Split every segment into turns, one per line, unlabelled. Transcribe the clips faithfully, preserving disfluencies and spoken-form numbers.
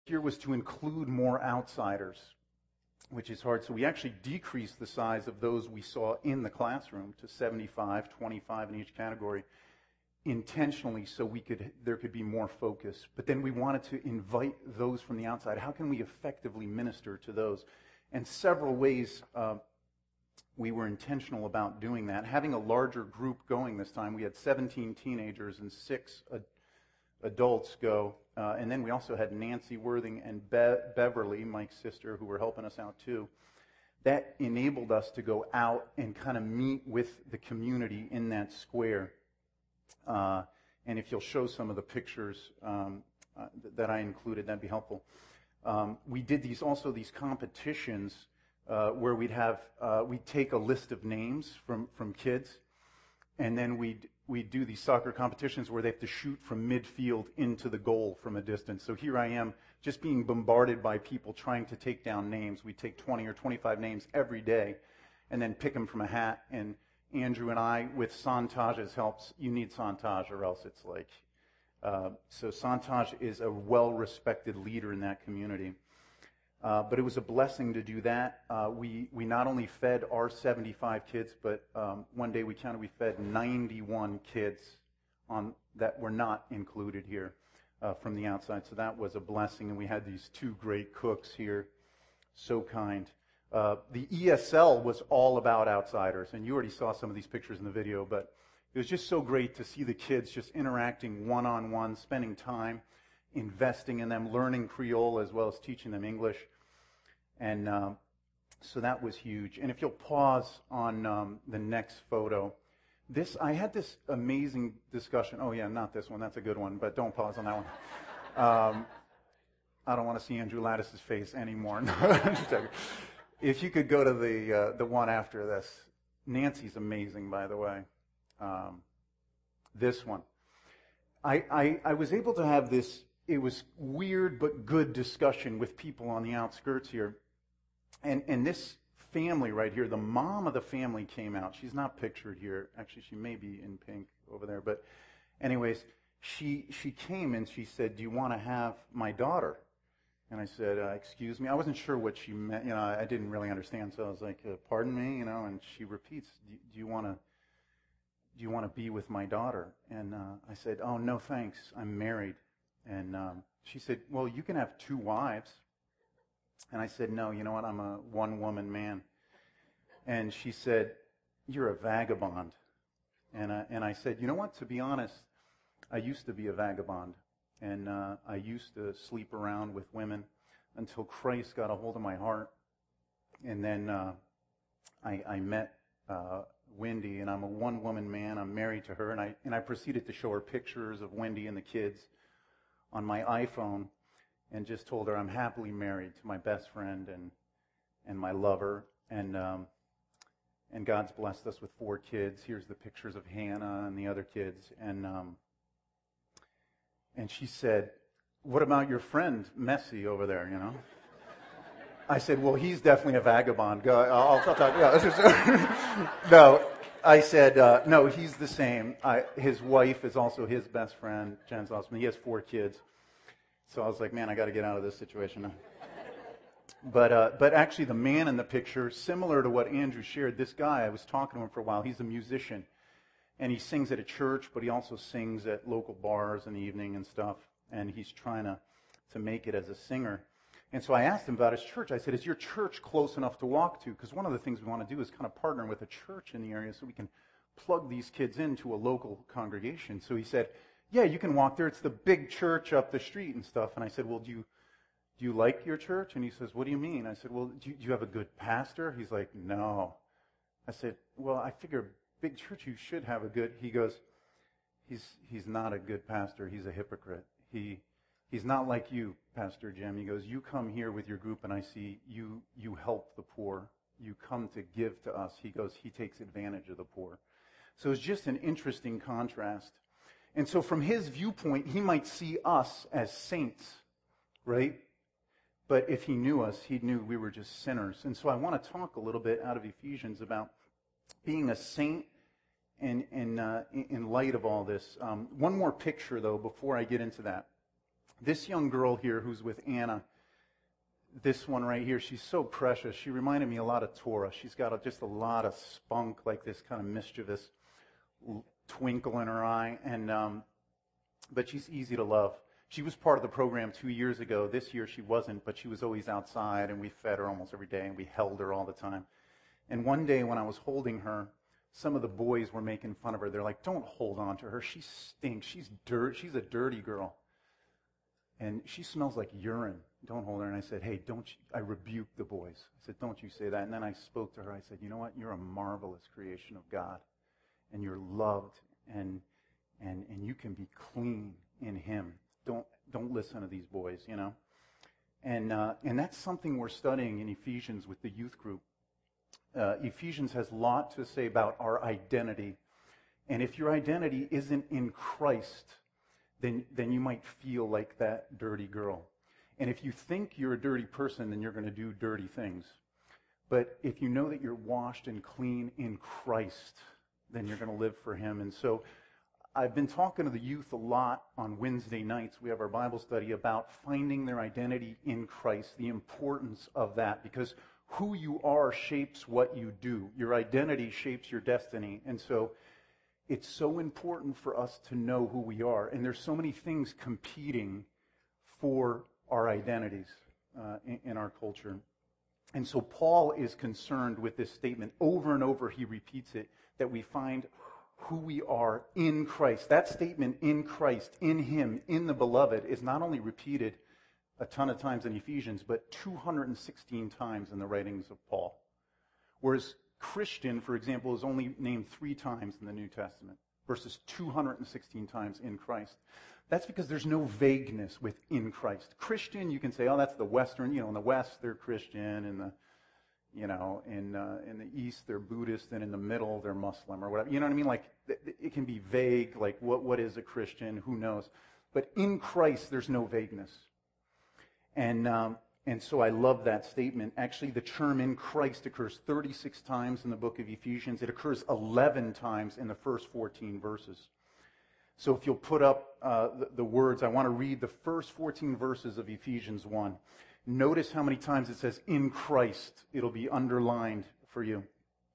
here was to include more outsiders, which is hard. So we actually decreased the size of those we saw in the classroom to seventy-five, twenty-five in each category, intentionally so we could there could be more focus. But then we wanted to invite those from the outside. How can we effectively minister to those? And several ways uh, we were intentional about doing that. Having a larger group going this time, we had seventeen teenagers and six ad- adults go. Uh, and then we also had Nancy Worthing and Be- Beverly, Mike's sister, who were helping us out too. That enabled us to go out and kind of meet with the community in that square. Uh, and if you'll show some of the pictures um, uh, th- that I included, that'd be helpful. Um, we did these also these competitions uh, where we'd have uh, we'd take a list of names from, from kids, and then we'd we'd do these soccer competitions where they have to shoot from midfield into the goal from a distance. So here I am, just being bombarded by people trying to take down names. We take twenty or twenty-five names every day, and then pick them from a hat. And Andrew and I, with Santaj's helps, you need Santaj or else it's like, uh, so Santaj is a well-respected leader in that community. Uh, but it was a blessing to do that. Uh, we, we not only fed our seventy-five kids, but um, one day we counted we fed ninety-one kids on that were not included here uh, from the outside. So that was a blessing, and we had these two great cooks here, so kind. Uh, the E S L was all about outsiders, and you already saw some of these pictures in the video, but it was just so great to see the kids just interacting one-on-one, spending time, investing in them, learning Creole as well as teaching them English. And um, so that was huge. And if you'll pause on um, the next photo, this I had this amazing discussion. Oh, yeah, not this one. That's a good one, but don't pause on that one. Um, I don't want to see Andrew Lattice's face anymore. If you could go to the uh, the one after this. Nancy's amazing, by the way. Um, this one. I, I, I was able to have this, it was weird but good discussion with people on the outskirts here. And, and this family right here, the mom of the family came out. She's not pictured here. Actually, she may be in pink over there. But anyways, she she came and she said, "Do you want to have my daughter?" And I said, uh, excuse me. I wasn't sure what she meant. You know, I didn't really understand. So I was like, uh, pardon me, you know, and she repeats, do, do you want to do you want to be with my daughter? And uh, I said, oh, no, thanks. I'm married. And um, she said, well, you can have two wives. And I said, no, you know what? I'm a one-woman man. And she said, you're a vagabond. And I, and I said, you know what? To be honest, I used to be a vagabond. And uh, I used to sleep around with women until Christ got a hold of my heart. And then uh, I, I met uh, Wendy, and I'm a one-woman man. I'm married to her. And I, and I proceeded to show her pictures of Wendy and the kids on my iPhone and just told her I'm happily married to my best friend and and my lover. And um, and God's blessed us with four kids. Here's the pictures of Hannah and the other kids. And um, And she said, what about your friend, Messi, over there, you know? I said, well, he's definitely a vagabond. Go, I'll, I'll talk. Yeah, no, I said, uh, no, he's the same. I, his wife is also his best friend, Jen's awesome. He has four kids. So I was like, man, I got to get out of this situation now. But, uh, but actually, the man in the picture, similar to what Andrew shared, this guy, I was talking to him for a while. He's a musician. And he sings at a church, but he also sings at local bars in the evening and stuff. And he's trying to, to make it as a singer. And so I asked him about his church. I said, is your church close enough to walk to? Because one of the things we want to do is kind of partner with a church in the area so we can plug these kids into a local congregation. So he said, yeah, you can walk there. It's the big church up the street and stuff. And I said, well, do you do you like your church? And he says, what do you mean? I said, well, do you, do you have a good pastor? He's like, no. I said, well, I figure big church, you should have a good, he goes, he's he's not a good pastor, he's a hypocrite. He he's not like you, Pastor Jim. He goes, you come here with your group and I see you you help the poor. You come to give to us. He goes, he takes advantage of the poor. So it's just an interesting contrast. And so from his viewpoint, he might see us as saints, right? But if he knew us, he knew we were just sinners. And so I want to talk a little bit out of Ephesians about being a saint and, and uh, in light of all this. Um, one more picture, though, before I get into that. This young girl here who's with Anna, this one right here, she's so precious. She reminded me a lot of Torah. She's got a, just a lot of spunk, like this kind of mischievous twinkle in her eye, and um, but she's easy to love. She was part of the program two years ago. This year she wasn't, but she was always outside, and we fed her almost every day, and we held her all the time. And one day when I was holding her, some of the boys were making fun of her. They're like, "Don't hold on to her. She stinks. She's dirt. She's a dirty girl. And she smells like urine. Don't hold her." And I said, "Hey, don't you," I rebuked the boys. I said, "Don't you say that." And then I spoke to her. I said, "You know what? You're a marvelous creation of God. And you're loved. And and and you can be clean in Him. Don't don't listen to these boys, you know." And uh, and that's something we're studying in Ephesians with the youth group. Uh, Ephesians has a lot to say about our identity. And if your identity isn't in Christ, then then you might feel like that dirty girl. And if you think you're a dirty person, then you're going to do dirty things. But if you know that you're washed and clean in Christ, then you're going to live for Him. And so I've been talking to the youth a lot on Wednesday nights. We have our Bible study about finding their identity in Christ, the importance of that, because who you are shapes what you do. Your identity shapes your destiny. And so it's so important for us to know who we are. And there's so many things competing for our identities uh, in, in our culture. And so Paul is concerned with this statement. Over and over he repeats it, that we find who we are in Christ. That statement, in Christ, in Him, in the Beloved, is not only repeated a ton of times in Ephesians, but two hundred sixteen times in the writings of Paul. Whereas Christian, for example, is only named three times in the New Testament versus two hundred sixteen times in Christ. That's because there's no vagueness with in Christ. Christian, you can say, oh, that's the Western, you know, in the West they're Christian, in the, you know, in uh, in the East they're Buddhist, and in the middle they're Muslim or whatever. You know what I mean? Like, it can be vague, like what what is a Christian? Who knows? But in Christ there's no vagueness. And um, and so I love that statement. Actually, the term in Christ occurs thirty-six times in the book of Ephesians. It occurs eleven times in the first fourteen verses. So if you'll put up uh, the, the words, I want to read the first fourteen verses of Ephesians one. Notice how many times it says in Christ. It'll be underlined for you.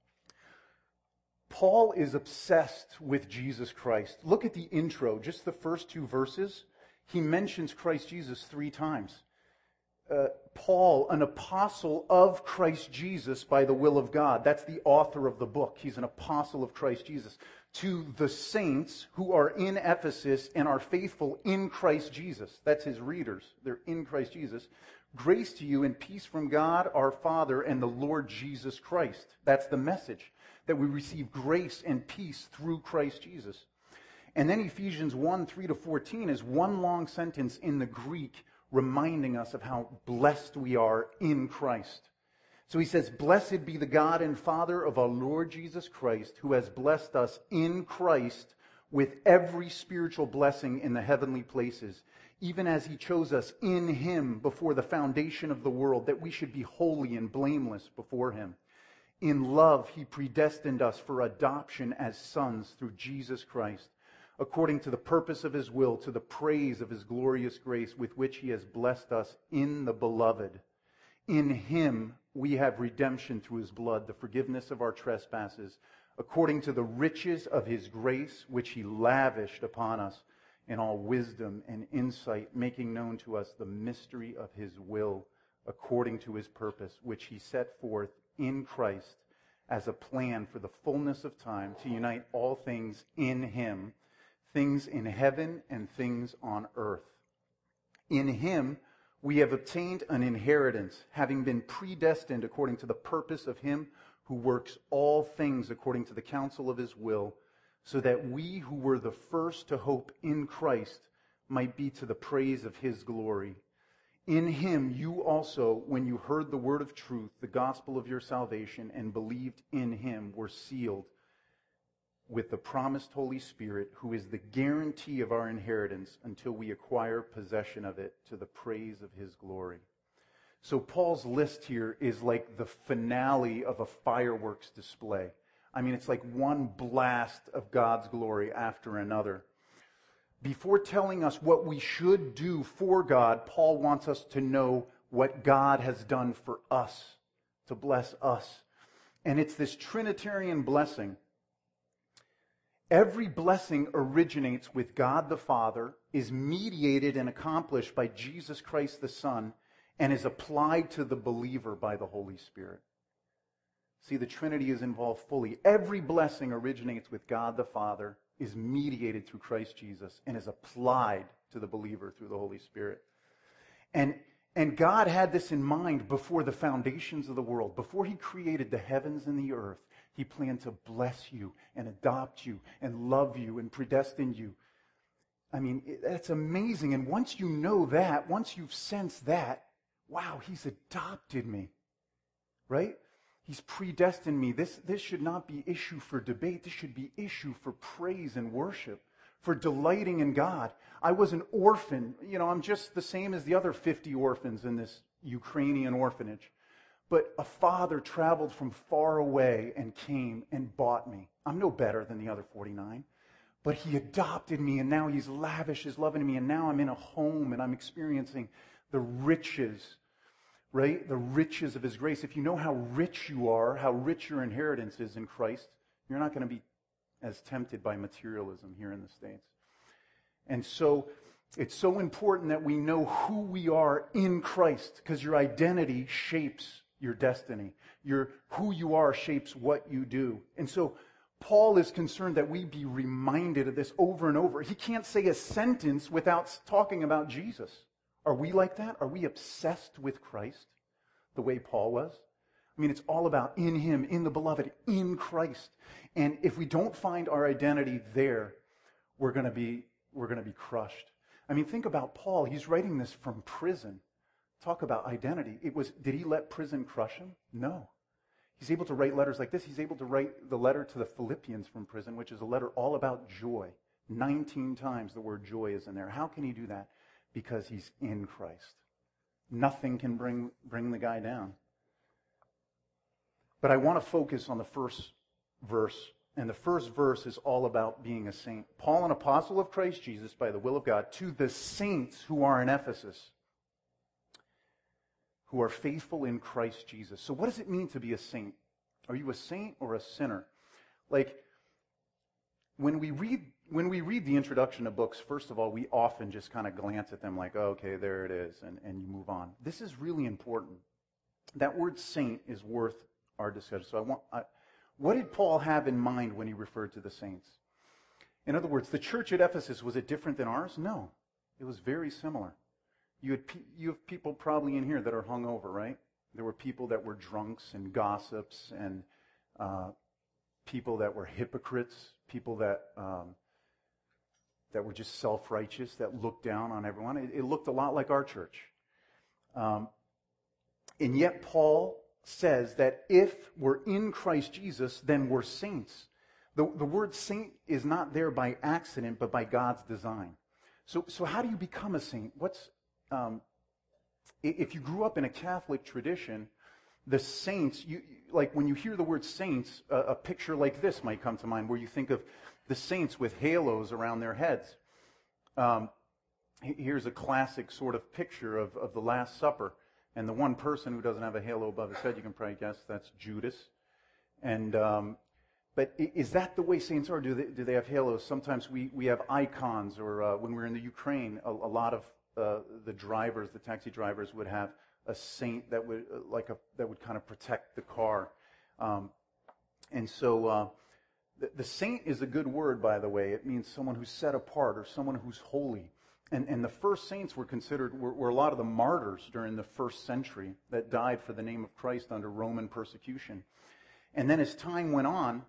Paul is obsessed with Jesus Christ. Look at the intro, just the first two verses. He mentions Christ Jesus three times. Uh, Paul, an apostle of Christ Jesus by the will of God. That's the author of the book. He's an apostle of Christ Jesus. To the saints who are in Ephesus and are faithful in Christ Jesus. That's his readers. They're in Christ Jesus. Grace to you and peace from God our Father and the Lord Jesus Christ. That's the message. That we receive grace and peace through Christ Jesus. And then Ephesians one, three to fourteen is one long sentence in the Greek reminding us of how blessed we are in Christ. So he says, "Blessed be the God and Father of our Lord Jesus Christ, who has blessed us in Christ with every spiritual blessing in the heavenly places, even as He chose us in Him before the foundation of the world, that we should be holy and blameless before Him. In love He predestined us for adoption as sons through Jesus Christ, according to the purpose of His will, to the praise of His glorious grace with which He has blessed us in the Beloved. In Him we have redemption through His blood, the forgiveness of our trespasses, according to the riches of His grace, which He lavished upon us in all wisdom and insight, making known to us the mystery of His will, according to His purpose, which He set forth in Christ as a plan for the fullness of time to unite all things in Him, things in heaven and things on earth. In Him we have obtained an inheritance, having been predestined according to the purpose of Him who works all things according to the counsel of His will, so that we who were the first to hope in Christ might be to the praise of His glory. In Him you also, when you heard the word of truth, the gospel of your salvation, and believed in Him, were sealed with the promised Holy Spirit, who is the guarantee of our inheritance until we acquire possession of it to the praise of His glory. So Paul's list here is like the finale of a fireworks display. I mean, it's like one blast of God's glory after another. Before telling us what we should do for God, Paul wants us to know what God has done for us, to bless us. And it's this Trinitarian blessing. Every blessing originates with God the Father, is mediated and accomplished by Jesus Christ the Son, and is applied to the believer by the Holy Spirit. See, the Trinity is involved fully. Every blessing originates with God the Father, is mediated through Christ Jesus, and is applied to the believer through the Holy Spirit. And, and God had this in mind before the foundations of the world. Before he created the heavens and the earth, he planned to bless you and adopt you and love you and predestine you. I mean, that's amazing. And once you know that, once you've sensed that, wow, he's adopted me, right? He's predestined me. This, this should not be issue for debate. This should be issue for praise and worship, for delighting in God. I was an orphan. You know, I'm just the same as the other fifty orphans in this Ukrainian orphanage. But a father traveled from far away and came and bought me. I'm no better than the other forty-nine. But he adopted me, and now he's lavish his love in me, and now I'm in a home, and I'm experiencing the riches, right? The riches of his grace. If you know how rich you are, how rich your inheritance is in Christ, you're not going to be as tempted by materialism here in the States. And so it's so important that we know who we are in Christ, because your identity shapes your destiny. Your who you are shapes what you do. And so Paul is concerned that we be reminded of this over and over. He can't say a sentence without talking about Jesus. Are we like that? Are we obsessed with Christ the way Paul was? I mean, it's all about in him, in the beloved, in Christ. And if we don't find our identity there, we're going to be we're going to be crushed. I mean, think about Paul. He's writing this from prison. Talk about identity. It was, did he let prison crush him? No. He's able to write letters like this. He's able to write the letter to the Philippians from prison, which is a letter all about joy. nineteen times the word joy is in there. How can he do that? Because he's in Christ. Nothing can bring, bring the guy down. But I want to focus on the first verse. And the first verse is all about being a saint. Paul, an apostle of Christ Jesus, by the will of God, to the saints who are in Ephesus, who are faithful in Christ Jesus. So what does it mean to be a saint? Are you a saint or a sinner? Like, when we read when we read the introduction to books, first of all, we often just kind of glance at them like, oh, okay, there it is, and, and you move on. This is really important. That word saint is worth our discussion. So I want, I, what did Paul have in mind when he referred to the saints? In other words, the church at Ephesus, was it different than ours? No. It was very similar. You, had, you have people probably in here that are hungover, right? There were people that were drunks and gossips and uh, people that were hypocrites, people that um, that were just self-righteous, that looked down on everyone. It, it looked a lot like our church. Um, and yet Paul says that if we're in Christ Jesus, then we're saints. The, the word saint is not there by accident, but by God's design. So, so how do you become a saint? What's Um, if you grew up in a Catholic tradition, the saints, you, like when you hear the word saints, a, a picture like this might come to mind, where you think of the saints with halos around their heads. Um, here's a classic sort of picture of, of the Last Supper. And the one person who doesn't have a halo above his head, you can probably guess that's Judas. And um, but is that the way saints are? Do they, do they have halos? Sometimes we, we have icons, or uh, when we were in the Ukraine, a, a lot of Uh, the drivers, the taxi drivers, would have a saint that would uh, like a that would kind of protect the car, um, and so uh, the, the saint is a good word, by the way. It means someone who's set apart or someone who's holy. And and the first saints were considered were, were a lot of the martyrs during the first century that died for the name of Christ under Roman persecution. And then as time went on,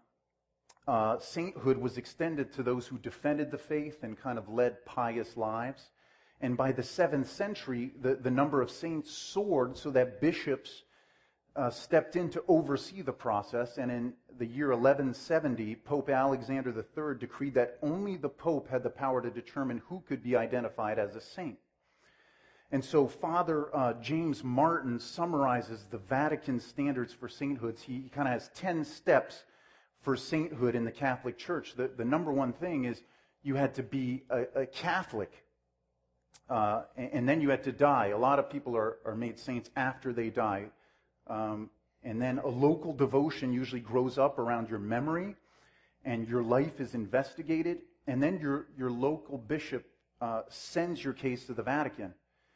uh, sainthood was extended to those who defended the faith and kind of led pious lives. And by the seventh century, the, the number of saints soared so that bishops uh, stepped in to oversee the process. And in the year eleven seventy, Pope Alexander the Third decreed that only the Pope had the power to determine who could be identified as a saint. And so Father uh, James Martin summarizes the Vatican standards for sainthoods. He, he kind of has ten steps for sainthood in the Catholic Church. The, the number one thing is you had to be a, a Catholic, uh, and, and then you had to die. A lot of people are, are made saints after they die. Um, and then a local devotion usually grows up around your memory, and your life is investigated, and then your, your local bishop uh, sends your case to the Vatican.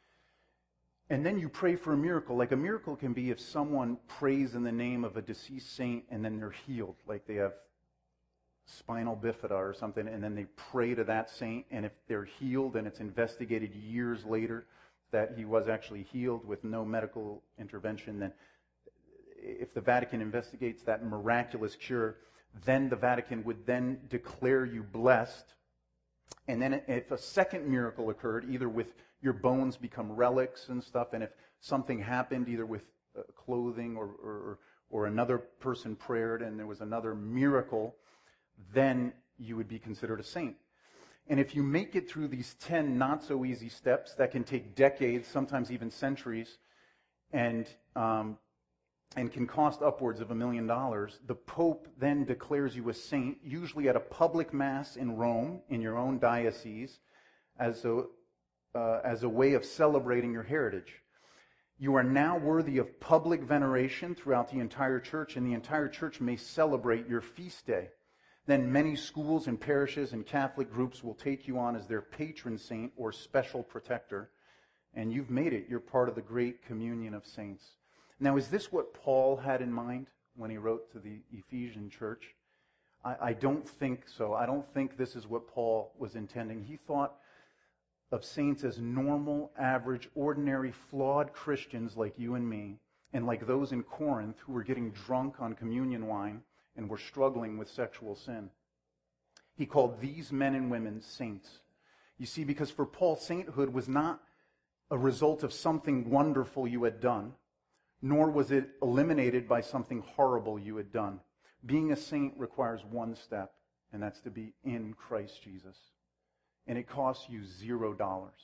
And then you pray for a miracle. Like a miracle can be if someone prays in the name of a deceased saint and then they're healed, like they have spinal bifida or something, and then they pray to that saint, and if they're healed and it's investigated years later that he was actually healed with no medical intervention, then if the Vatican investigates that miraculous cure, then the Vatican would then declare you blessed. And then if a second miracle occurred, either with your bones become relics and stuff, and if something happened either with uh, clothing or, or, or another person prayed and there was another miracle, then you would be considered a saint. And if you make it through these ten not-so-easy steps that can take decades, sometimes even centuries, and um, and can cost upwards of a million dollars, the Pope then declares you a saint, usually at a public mass in Rome, in your own diocese, as a, uh, as a way of celebrating your heritage. You are now worthy of public veneration throughout the entire church, and the entire church may celebrate your feast day. Then many schools and parishes and Catholic groups will take you on as their patron saint or special protector, and you've made it. You're part of the great communion of saints. Now, is this what Paul had in mind when he wrote to the Ephesian church? I, I don't think so. I don't think this is what Paul was intending. He thought of saints as normal, average, ordinary, flawed Christians like you and me, and like those in Corinth who were getting drunk on communion wine and were struggling with sexual sin. He called these men and women saints. You see, because for Paul, sainthood was not a result of something wonderful you had done, nor was it eliminated by something horrible you had done. Being a saint requires one step, and that's to be in Christ Jesus. And it costs you zero dollars.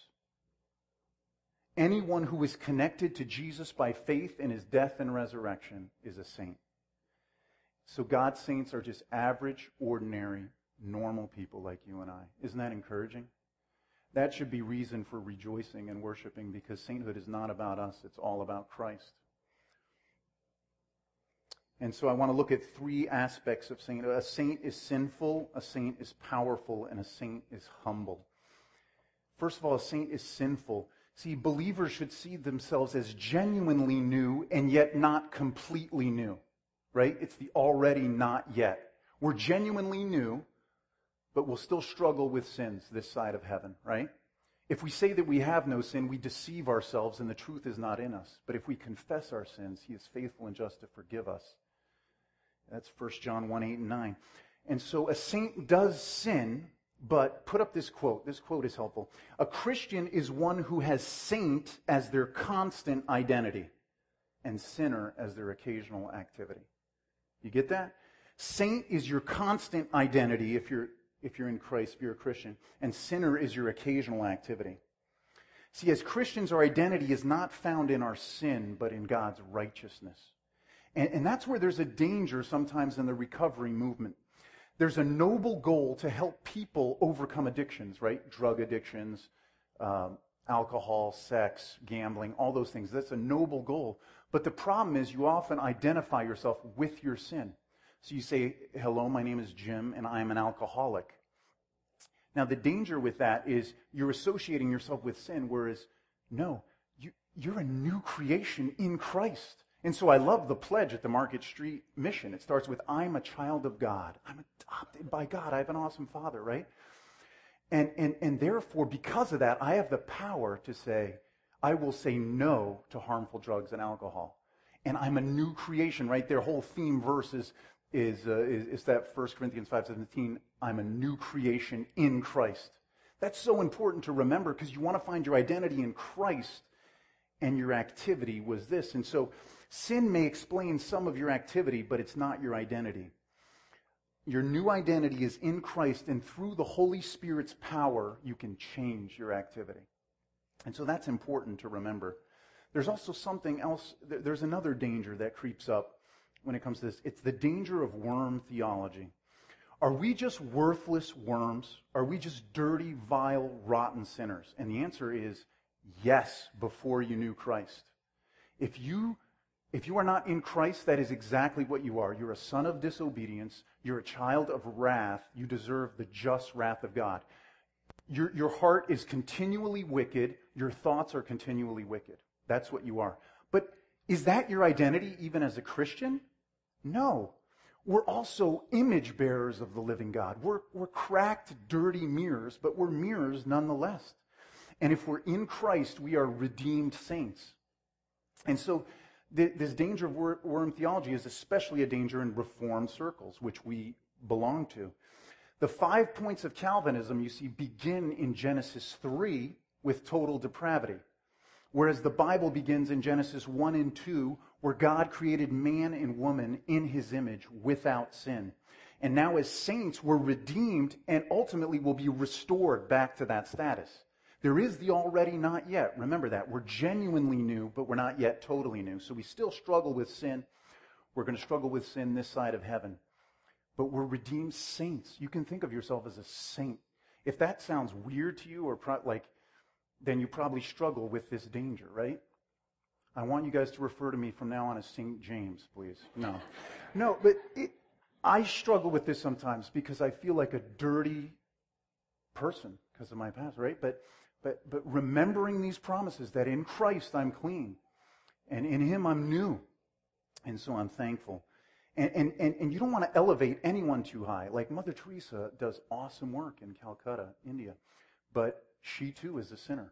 Anyone who is connected to Jesus by faith in his death and resurrection is a saint. So God's saints are just average, ordinary, normal people like you and I. Isn't that encouraging? That should be reason for rejoicing and worshiping, because sainthood is not about us. It's all about Christ. And so I want to look at three aspects of sainthood. A saint is sinful, a saint is powerful, and a saint is humble. First of all, a saint is sinful. See, believers should see themselves as genuinely new and yet not completely new. Right? It's the already not yet. We're genuinely new, but we'll still struggle with sins this side of heaven, right? If we say that we have no sin, we deceive ourselves and the truth is not in us. But if we confess our sins, he is faithful and just to forgive us. That's First John one, eight, and nine. And so a saint does sin, but put up this quote. This quote is helpful. A Christian is one who has saint as their constant identity and sinner as their occasional activity. You get that? Saint is your constant identity if you're if you're in Christ, if you're a Christian, and sinner is your occasional activity. See, as Christians, our identity is not found in our sin, but in God's righteousness. And, and that's where there's a danger sometimes in the recovery movement. There's a noble goal to help people overcome addictions, right? Drug addictions, um, alcohol, sex, gambling, all those things. That's a noble goal. But the problem is you often identify yourself with your sin. So you say, hello, my name is Jim, and I am an alcoholic. Now, the danger with that is you're associating yourself with sin, whereas, no, you, you're a new creation in Christ. And so I love the pledge at the Market Street Mission. It starts with, I'm a child of God. I'm adopted by God. I have an awesome Father, right? And, and, and therefore, because of that, I have the power to say, I will say no to harmful drugs and alcohol. And I'm a new creation, right? Their whole theme verse is, is, uh, is, is that First Corinthians five seventeen, I'm a new creation in Christ. That's so important to remember because you want to find your identity in Christ, and your activity was this. And so sin may explain some of your activity, but it's not your identity. Your new identity is in Christ, and through the Holy Spirit's power, you can change your activity. And so that's important to remember. There's also something else, there's another danger that creeps up when it comes to this. It's the danger of worm theology. Are we just worthless worms? Are we just dirty, vile, rotten sinners? And the answer is yes, before you knew Christ. If you, if you are not in Christ, that is exactly what you are. You're a son of disobedience. You're a child of wrath. You deserve the just wrath of God. Your, your heart is continually wicked. Your thoughts are continually wicked. That's what you are. But is that your identity even as a Christian? No. We're also image bearers of the living God. We're, we're cracked, dirty mirrors, but we're mirrors nonetheless. And if we're in Christ, we are redeemed saints. And so th- this danger of wor- worm theology is especially a danger in Reformed circles, which we belong to. The five points of Calvinism, you see, begin in Genesis three with total depravity. Whereas the Bible begins in Genesis one and two, where God created man and woman in his image without sin. And now as saints, we're redeemed and ultimately will be restored back to that status. There is the already not yet. Remember that. We're genuinely new, but we're not yet totally new. So we still struggle with sin. We're going to struggle with sin this side of heaven. But we're redeemed saints. You can think of yourself as a saint. If that sounds weird to you or pro- like, then you probably struggle with this danger, right? I want you guys to refer to me from now on as Saint James, please. No. No, but it, I struggle with this sometimes because I feel like a dirty person because of my past, right? But but but remembering these promises that in Christ I'm clean and in him I'm new. And so I'm thankful. And and and, and you don't want to elevate anyone too high. Like Mother Teresa does awesome work in Calcutta, India. But she too is a sinner.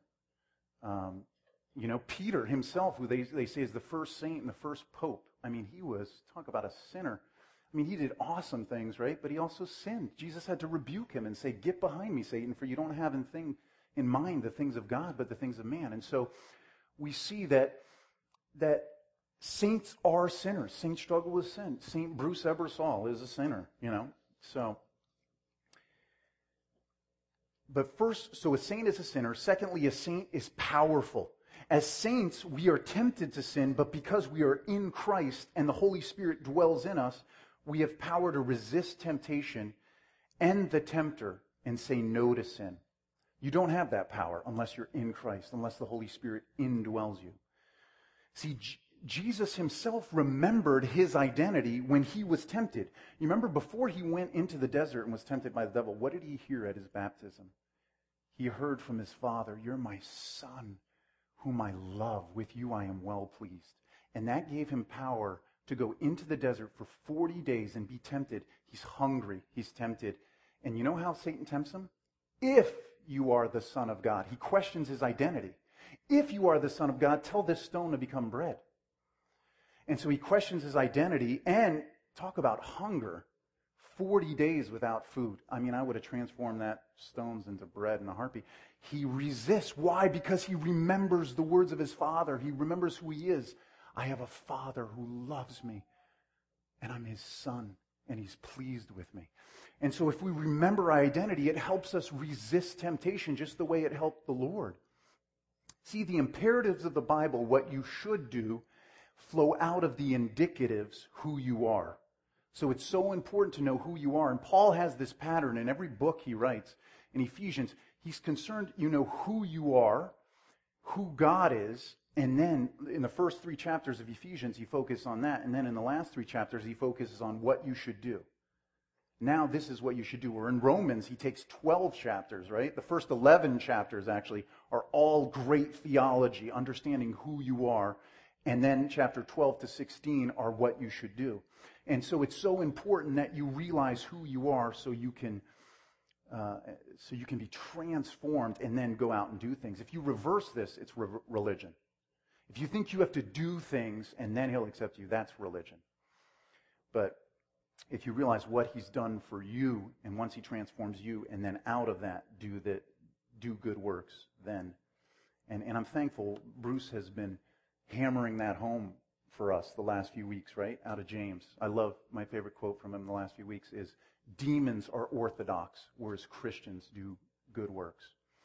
Um, you know, Peter himself, who they, they say is the first saint and the first pope. I mean, he was, talk about a sinner. I mean, he did awesome things, right? But he also sinned. Jesus had to rebuke him and say, get behind me, Satan, for you don't have in, thing, in mind the things of God, but the things of man. And so we see that, that saints are sinners. Saints struggle with sin. Saint Bruce Ebersol is a sinner, you know. So... But first, so a saint is a sinner. Secondly, a saint is powerful. As saints, we are tempted to sin, but because we are in Christ and the Holy Spirit dwells in us, we have power to resist temptation and the tempter and say no to sin. You don't have that power unless you're in Christ, unless the Holy Spirit indwells you. See, J- Jesus himself remembered his identity when he was tempted. You remember before he went into the desert and was tempted by the devil, what did he hear at his baptism? He heard from his Father, you're my Son, whom I love. With you I am well pleased. And that gave him power to go into the desert for forty days and be tempted. He's hungry. He's tempted. And you know how Satan tempts him? If you are the Son of God. He questions his identity. If you are the Son of God, tell this stone to become bread. And so he questions his identity, and talk about hunger. forty days without food. I mean, I would have transformed that stones into bread in a heartbeat. He resists. Why? Because he remembers the words of his Father. He remembers who he is. I have a Father who loves me, and I'm his Son, and he's pleased with me. And so if we remember our identity, it helps us resist temptation just the way it helped the Lord. See, the imperatives of the Bible, what you should do, flow out of the indicatives, who you are. So it's so important to know who you are. And Paul has this pattern in every book he writes. In Ephesians, he's concerned you know who you are, who God is, and then in the first three chapters of Ephesians, he focuses on that. And then in the last three chapters, he focuses on what you should do. Now this is what you should do. Or in Romans, he takes twelve chapters, right? The first eleven chapters, actually, are all great theology, understanding who you are. And then chapter twelve to sixteen are what you should do. And so it's so important that you realize who you are so you can uh, so you can be transformed and then go out and do things. If you reverse this, it's re- religion. If you think you have to do things and then he'll accept you, that's religion. But if you realize what he's done for you, and once he transforms you, and then out of that do the do good works, then. And, and I'm thankful Bruce has been hammering that home for us the last few weeks, right? Out of James. I love, my favorite quote from him the last few weeks is, demons are orthodox, whereas Christians do good works.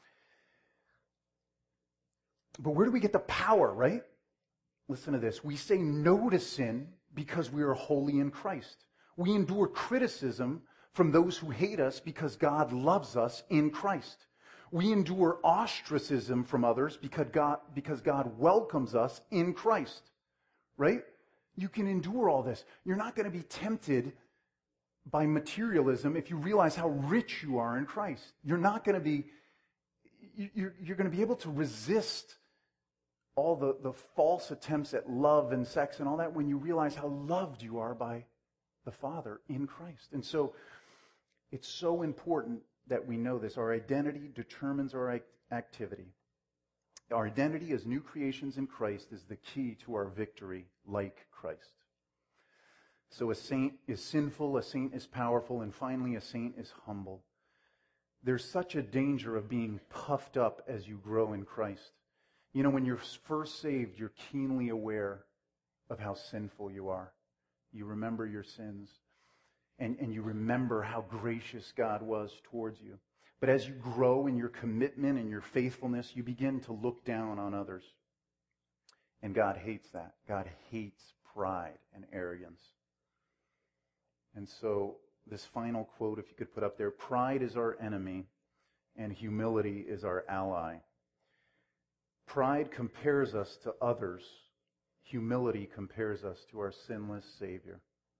But where do we get the power, right? Listen to this. We say no to sin because we are holy in Christ. We endure criticism from those who hate us because God loves us in Christ. We endure ostracism from others because God, because God welcomes us in Christ. Right? You can endure all this. You're not going to be tempted by materialism if you realize how rich you are in Christ. You're not going to be, you're, you're going to be able to resist all the, the false attempts at love and sex and all that when you realize how loved you are by the Father in Christ. And so it's so important that we know this. Our identity determines our activity. Our identity as new creations in Christ is the key to our victory like Christ. So a saint is sinful, a saint is powerful, and finally a saint is humble. There's such a danger of being puffed up as you grow in Christ. You know, when you're first saved, you're keenly aware of how sinful you are. You remember your sins, and, and you remember how gracious God was towards you. But as you grow in your commitment and your faithfulness, you begin to look down on others. And God hates that. God hates pride and arrogance. And so this final quote, if you could put up there, pride is our enemy and humility is our ally. Pride compares us to others. Humility compares us to our sinless Savior.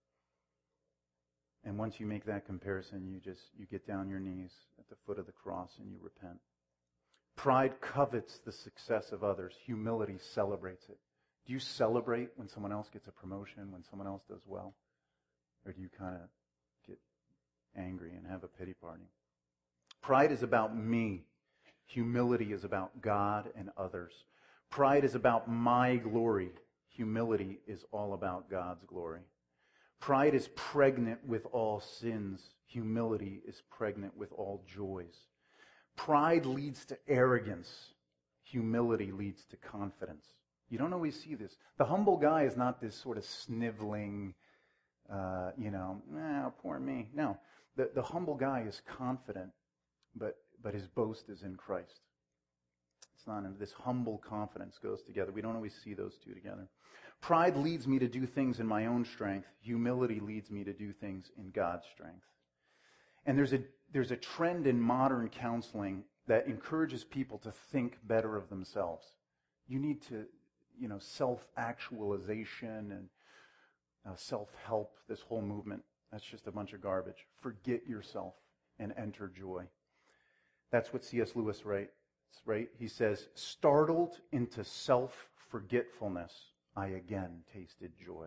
And once you make that comparison, you just, you get down your knees at the foot of the cross and you repent. Pride covets the success of others. Humility celebrates it. Do you celebrate when someone else gets a promotion, when someone else does well? Or do you kind of get angry and have a pity party? Pride is about me. Humility is about God and others. Pride is about my glory. Humility is all about God's glory. Pride is pregnant with all sins. Humility is pregnant with all joys. Pride leads to arrogance. Humility leads to confidence. You don't always see this. The humble guy is not this sort of sniveling, uh, you know, ah, poor me. No, the, the humble guy is confident, but but his boast is in Christ. It's not in, this humble confidence goes together. We don't always see those two together. Pride leads me to do things in my own strength. Humility leads me to do things in God's strength. And there's a there's a trend in modern counseling that encourages people to think better of themselves. You need to, you know, self-actualization and uh, self-help, this whole movement. That's just a bunch of garbage. Forget yourself and enter joy. That's what C S Lewis writes, right? He says, startled into self-forgetfulness, I again tasted joy.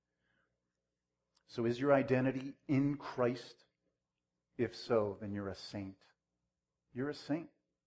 So is your identity in Christ? If so, then you're a saint. You're a saint.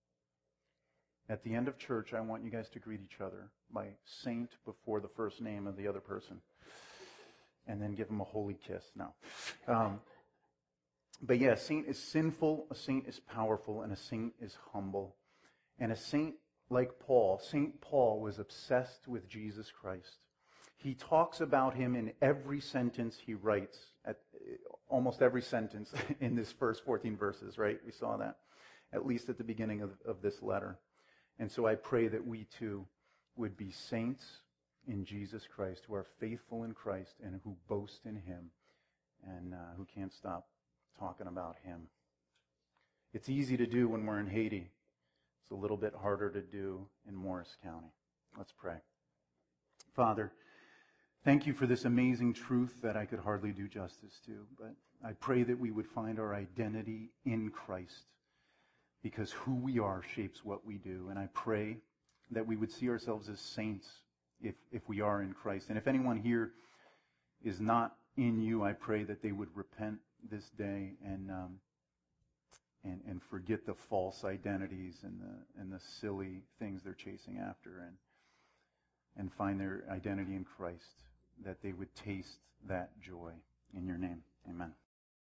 At the end of church, I want you guys to greet each other by saint before the first name of the other person. And then give them a holy kiss. No. Um, but yeah, a saint is sinful, a saint is powerful, and a saint is humble. And a saint like Paul, Saint Paul was obsessed with Jesus Christ. He talks about him in every sentence he writes, at almost every sentence in this first fourteen verses, right? We saw that, at least at the beginning of, of this letter. And so I pray that we too would be saints in Jesus Christ, who are faithful in Christ and who boast in him and uh, who can't stop talking about him. It's easy to do when we're in Haiti. It's a little bit harder to do in Morris County. Let's pray. Father, thank you for this amazing truth that I could hardly do justice to, but I pray that we would find our identity in Christ, because who we are shapes what we do. And I pray that we would see ourselves as saints if, if we are in Christ. And if anyone here is not in you, I pray that they would repent this day and um, and, and forget the false identities and the and the silly things they're chasing after, and and find their identity in Christ, that they would taste that joy. In your name, amen.